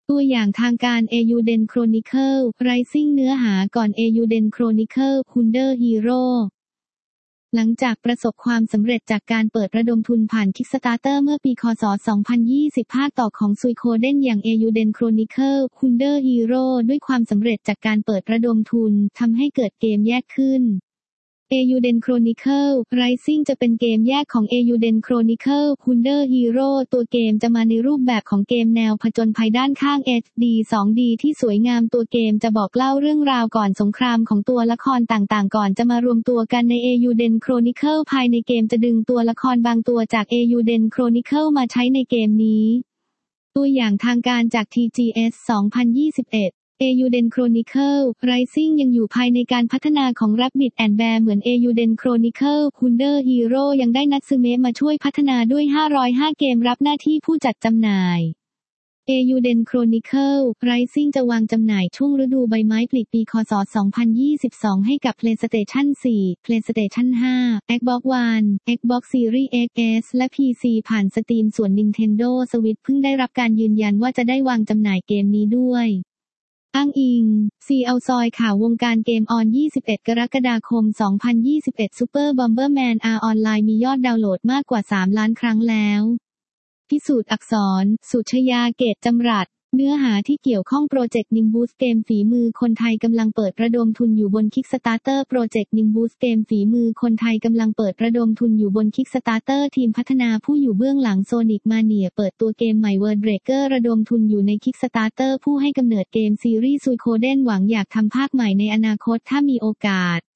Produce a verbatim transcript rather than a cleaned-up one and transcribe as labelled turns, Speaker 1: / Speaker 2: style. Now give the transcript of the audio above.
Speaker 1: ตัวอย่างทางการ Eiyuden Chronicle Rising เนื้อหาก่อน Eiyuden Chronicle Thunder Hero หลังจากประสบความสำเร็จจากการเปิดระดมทุนผ่าน Kickstarter เมื่อปี ค. ศ. สองพันยี่สิบ ภาคต่อของ Suikoden อย่าง Eiyuden Chronicle Thunder Hero ด้วยความสำเร็จจากการเปิดระดมทุนทำให้เกิดเกมแยกขึ้นEiyuden Chronicle Rising จะเป็นเกมแยกของ Eiyuden Chronicle Thunder Hero ตัวเกมจะมาในรูปแบบของเกมแนวผจญภัยด้านข้าง เอช ดี สอง ดี ที่สวยงามตัวเกมจะบอกเล่าเรื่องราวก่อนสงครามของตัวละครต่างๆก่อนจะมารวมตัวกันใน Eiyuden Chronicle ภายในเกมจะดึงตัวละครบางตัวจาก Eiyuden Chronicle มาใช้ในเกมนี้ตัวอย่างทางการจาก ที จี เอส สองพันยี่สิบเอ็ดEiyuden Chronicle Rising ยังอยู่ภายในการพัฒนาของ Rabbids and Bears เหมือน Eiyuden Chronicle Thunder Hero ยังได้นัตสึเมะมาช่วยพัฒนาด้วยห้าร้อยห้าเกมรับหน้าที่ผู้จัดจำหน่าย Eiyuden Chronicle Rising จะวางจำหน่ายช่วงฤดูใบไม้ผลิปี ค. ศ. สองพันยี่สิบสอง ให้กับ PlayStation สี่ PlayStation ห้า Xbox One Xbox Series เอ็กซ์ เอส และ พี ซี ผ่าน Steam ส่วน Nintendo Switch เพิ่งได้รับการยืนยันว่าจะได้วางจำหน่ายเกมนี้ด้วยอ้างอิง ซี เอาซอยข่าววงการเกมออน ยี่สิบเอ็ด กรกฎาคม สองพันยี่สิบเอ็ด Super Bomberman R ออนไลน์มียอดดาวน์โหลดมากกว่า สาม ล้านครั้งแล้วพิสูจน์อักษร สุชยา เกตจำรัดเนื้อหาที่เกี่ยวข้องโปรเจกต์ Nimbus เกมฝีมือคนไทยกำลังเปิดระดมทุนอยู่บน Kickstarter โปรเจกต์ Nimbus เกมฝีมือคนไทยกำลังเปิดระดมทุนอยู่บน Kickstarter ทีมพัฒนาผู้อยู่เบื้องหลัง Sonic Mania เปิดตัวเกมใหม่ World Breaker ระดมทุนอยู่ใน Kickstarter ผู้ให้กำเนิดเกมซีรีส์ Suikoden หวังอยากทำภาคใหม่ในอนาคตถ้ามีโอกาส